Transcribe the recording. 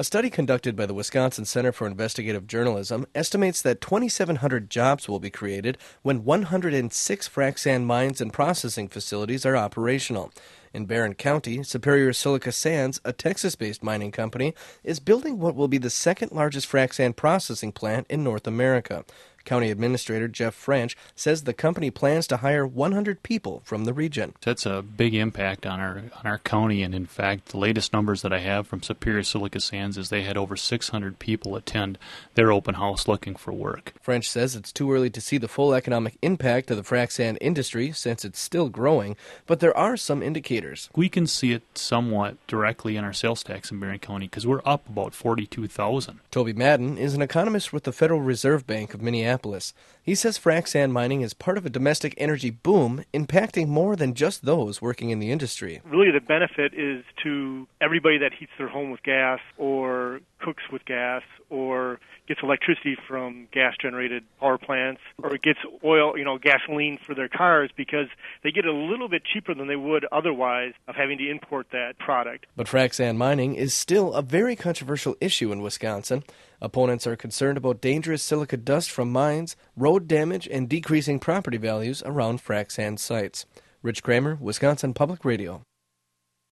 A study conducted by the Wisconsin Center for Investigative Journalism estimates that 2,700 jobs will be created when 106 frac sand mines and processing facilities are operational. In Barron County, Superior Silica Sands, a Texas-based mining company, is building what will be the second largest frac sand processing plant in North America. County Administrator Jeff French says the company plans to hire 100 people from the region. That's a big impact on our county, and in fact, the latest numbers that I have from Superior Silica Sands is they had over 600 people attend their open house looking for work. French says it's too early to see the full economic impact of the frac sand industry since it's still growing, but there are some indicators. We can see it somewhat directly in our sales tax in Barron County because we're up about $42,000. Toby Madden is an economist with the Federal Reserve Bank of Minneapolis. He says frac sand mining is part of a domestic energy boom, impacting more than just those working in the industry. Really, the benefit is to everybody that heats their home with gas or cooks with gas or gets electricity from gas-generated power plants or gets oil, gasoline for their cars, because they get a little bit cheaper than they would otherwise of having to import that product. But frac sand mining is still a very controversial issue in Wisconsin. Opponents are concerned about dangerous silica dust from mines, road damage, and decreasing property values around frac sand sites. Rich Kramer, Wisconsin Public Radio.